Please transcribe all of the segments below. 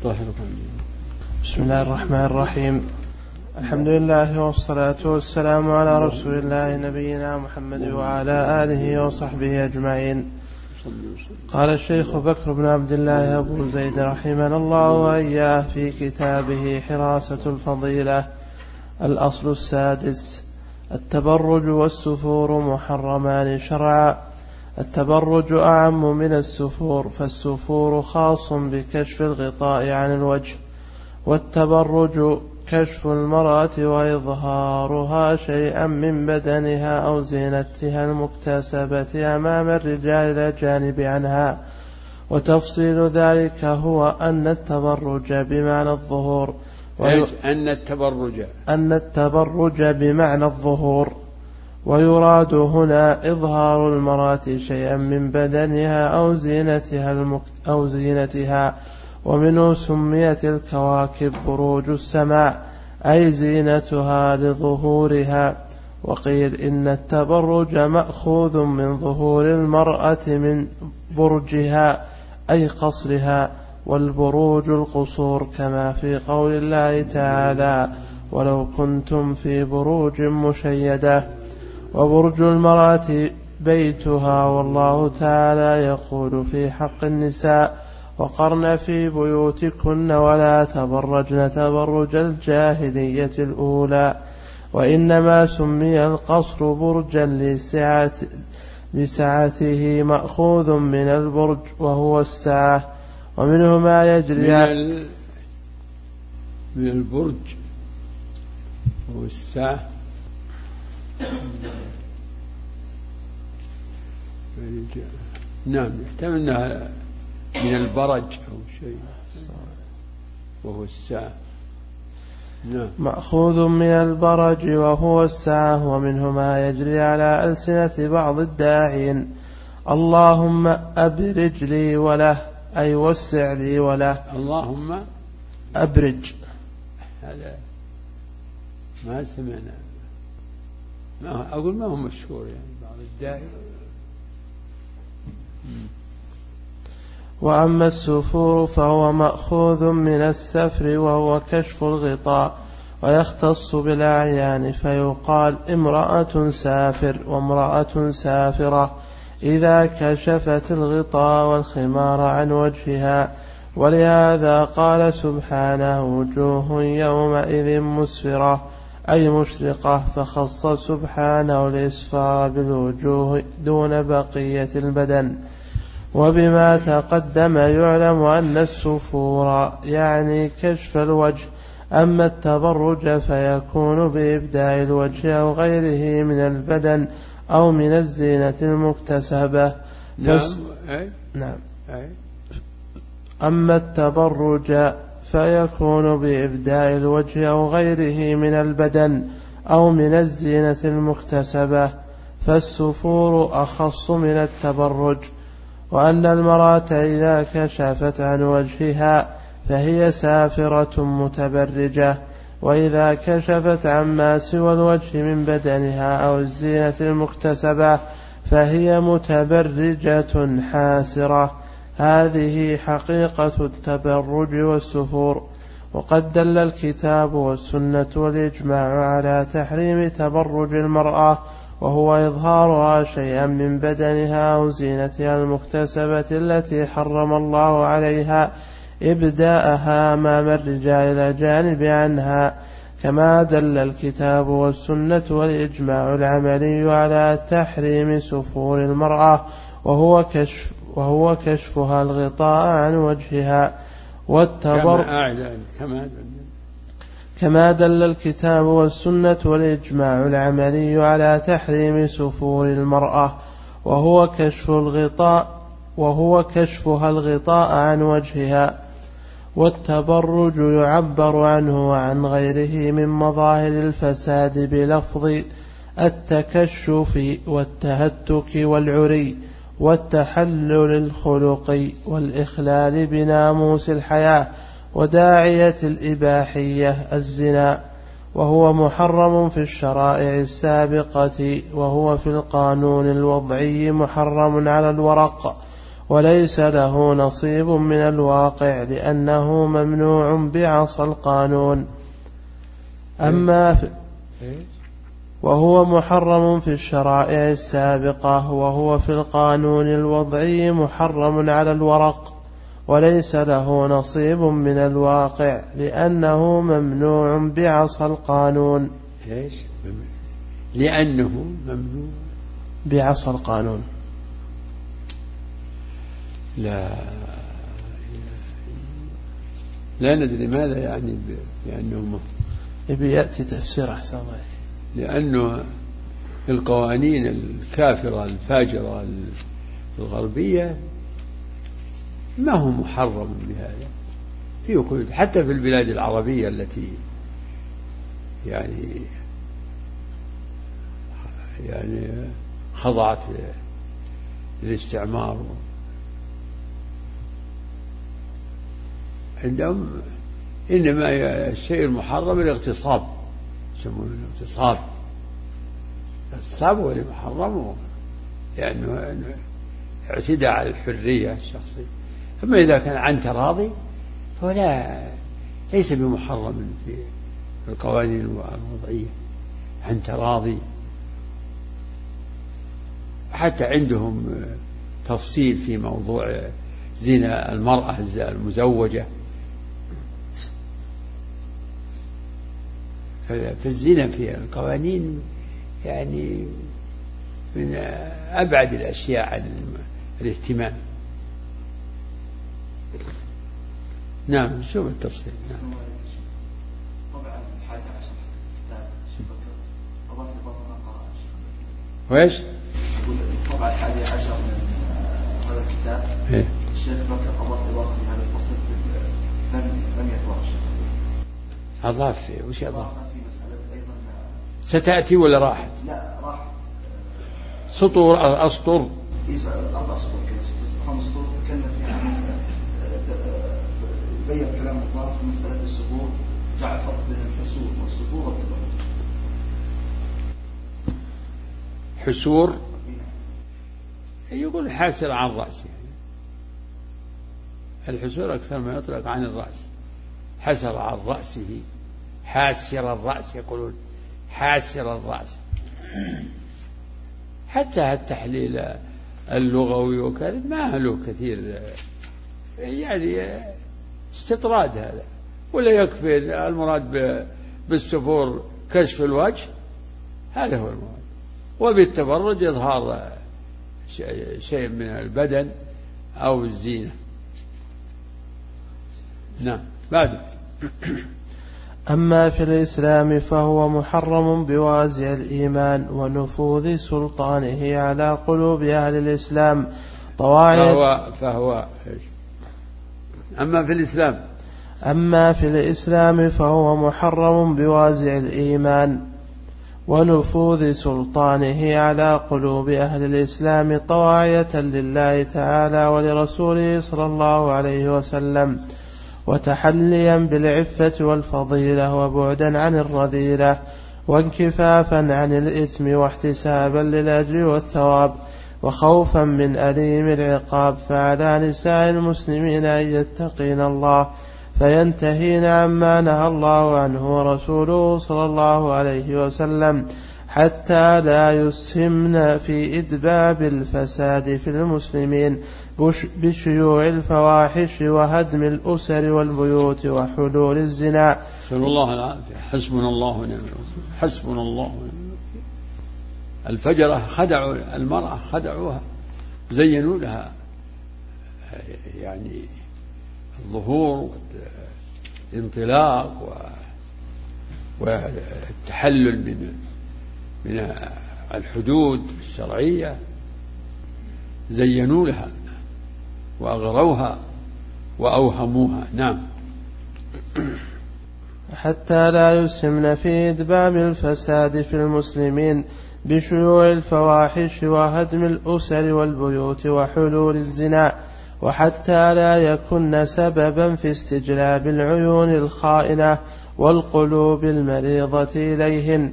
بسم الله الرحمن الرحيم. الحمد لله والصلاة والسلام على رسول الله نبينا محمد وعلى آله وصحبه أجمعين. قال الشيخ بكر بن عبد الله أبو زيد رحمنا الله وإياه في كتابه حراسة الفضيلة: الأصل السادس: التبرج والسفور محرمان شرعا. التبرج أعم من السفور، فالسفور خاص بكشف الغطاء عن الوجه، والتبرج كشف المرأة وإظهارها شيئا من بدنها أو زينتها المكتسبة أمام الرجال الأجانب عنها. وتفصيل ذلك هو أن التبرج بمعنى الظهور أن التبرج بمعنى الظهور، ويراد هنا إظهار المرأة شيئا من بدنها أو زينتها. ومنه سميت الكواكب بروج السماء، أي زينتها لظهورها. وقيل إن التبرج مأخوذ من ظهور المرأة من برجها، أي قصرها، والبروج القصور، كما في قول الله تعالى: ولو كنتم في بروج مشيدة. وبرج المرأة بيتها، والله تعالى يقول في حق النساء: وقرن في بيوتكن ولا تبرجن تبرج الجاهلية الأولى. وإنما سمي القصر برجا لسعته، مأخوذ من البرج وهو السعة. ومنه ما يجري من البرج وهو السعة. نعم، يحتمل أنها من البرج أو شيء وهو السعة. نعم. مأخوذ من البرج وهو السعة. ومنه ما يجري على ألسنة بعض الداعين: اللهم أبرج لي وله، أي وسع لي وله. اللهم أبرج، هذا ما سمعنا، أقول ما هو مشهور يعني بعض الداعين. وأما السفور فهو مأخوذ من السفر، وهو كشف الغطاء، ويختص بالأعيان، فيقال امرأة سافر وامرأة سافرة إذا كشفت الغطاء والخمار عن وجهها. ولهذا قال سبحانه: وجوه يومئذ مسفرة، أي مشرقة، فخص سبحانه الإسفار بالوجوه دون بقية البدن. وبما تقدم يعلم أن السفور يعني كشف الوجه. أما التبرج فيكون بإبداء الوجه أو غيره من البدن أو من الزينة المكتسبة. نعم. أما التبرج فيكون بإبداء الوجه أو غيره من البدن أو من الزينة المكتسبة، فالسفور أخص من التبرج. وأن المرأة إذا كشفت عن وجهها فهي سافرة متبرجة، وإذا كشفت عما سوى الوجه من بدنها أو الزينة المكتسبة فهي متبرجة حاسرة. هذه حقيقة التبرج والسفور. وقد دل الكتاب والسنة والإجماع على تحريم تبرج المرأة، وهو إظهارها شيئا من بدنها أو زينتها المكتسبة التي حرم الله عليها إبداءها أمام الرجال الأجانب عنها، كما دل الكتاب والسنة والإجماع العملي على تحريم سفور المرأة، وهو كشفها الغطاء عن وجهها. كما دل الكتاب والسنة والإجماع العملي على تحريم سفور المرأة، وهو كشفها الغطاء عن وجهها. والتبرج يعبر عنه وعن غيره من مظاهر الفساد بلفظ التكشف والتهتك والعري والتحلل الخلقي والإخلال بناموس الحياة وداعية الإباحية الزنا، وهو محرم في الشرائع السابقة، وهو في القانون الوضعي محرم على الورق، وليس له نصيب من الواقع لأنه ممنوع بعصا القانون. وهو محرم في الشرائع السابقة، وهو في القانون الوضعي محرم على الورق، وليس له نصيب من الواقع لأنه ممنوع بعصا القانون. لأنه ممنوع بعصا القانون. لا ندري ماذا يعني بأنه يأتي تفسير أحسن الله. لأنه القوانين الكافرة الفاجرة الغربية ما هو محرم بهذا فيه، حتى في البلاد العربية التي يعني خضعت للاستعمار، عندهم إنما الشيء المحرم الاغتصاب، يسمونه الاغتصاب. الاغتصاب هو المحرم لأنه اعتدى على الحرية الشخصية. أما إذا كان عن تراضي فهو ليس بمحرم في القوانين الوضعية، عن تراضي. حتى عندهم تفصيل في موضوع زنا المرأة المزوجة، فالزنا في القوانين يعني من أبعد الأشياء عن الاهتمام. نعم، شوف التفصيل. نعم. طبعا 11 كتاب شبكة أضاف إضافة ما قرأ وإيش؟ يقول طبعا 11 من هذا الكتاب الشيخ بكر أضاف إضافة لهذا الفصل لم يقرأ الشيخ. أضاف وش أضاف؟ في مسألة أيضا ستأتي ولا راحت؟ لا راحت. سطور أسطر 4 سطور كذا 5 سطور تكلم فيها عن بين كلام الله في مسألة السطور، جعل فرق بين الحسور والسطور والتبرج. حسور يقول حاسر عن رأسه، الحسور أكثر ما يطلق عن الرأس، حسر عن رأسه، حاسر الرأس يقولون حاسر الرأس. حتى التحليل اللغوي وكذا ما له كثير، يعني استطراد هذا، ولا يكفي المراد بالسفور كشف الوجه، هذا هو المراد، وبالتبرج إظهار شيء من البدن أو الزينة. نعم. بعد. أما في الإسلام فهو محرم بوازع الإيمان ونفوذ سلطانه على قلوب أهل الإسلام فهو أما في الإسلام فهو محرم بوازع الإيمان ونفوذ سلطانه على قلوب أهل الإسلام طواعية لله تعالى ولرسوله صلى الله عليه وسلم، وتحليا بالعفة والفضيلة، وبعدا عن الرذيلة، وانكفافا عن الإثم، واحتسابا للأجر والثواب، وخوفا من أليم العقاب. فعلى نساء المسلمين أن يتقين الله فينتهين عما نهى الله عنه ورسوله صلى الله عليه وسلم، حتى لا يسهمن في إدباب الفساد في المسلمين بشيوع الفواحش وهدم الأسر والبيوت وحلول الزنا. نسأل الله العافية. حسبنا الله ونعم الوكيل. حسبنا الله ونعم الوكيل. الفجرة خدعوا المرأة، خدعوها، زينوا لها يعني الظهور والانطلاق والتحلل من الحدود الشرعية، زينوا لها وأغروها وأوهموها. نعم. حتى لا يسهمن في إدباب الفساد في المسلمين بشيوع الفواحش وهدم الأسر والبيوت وحلول الزنا، وحتى لا يكن سببا في استجلاب العيون الخائنة والقلوب المريضة إليهن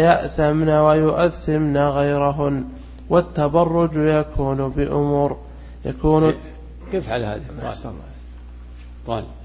فيأثمن ويؤثمن غيرهن. والتبرج يكون بأمور: يكون كيف على هذا؟ طال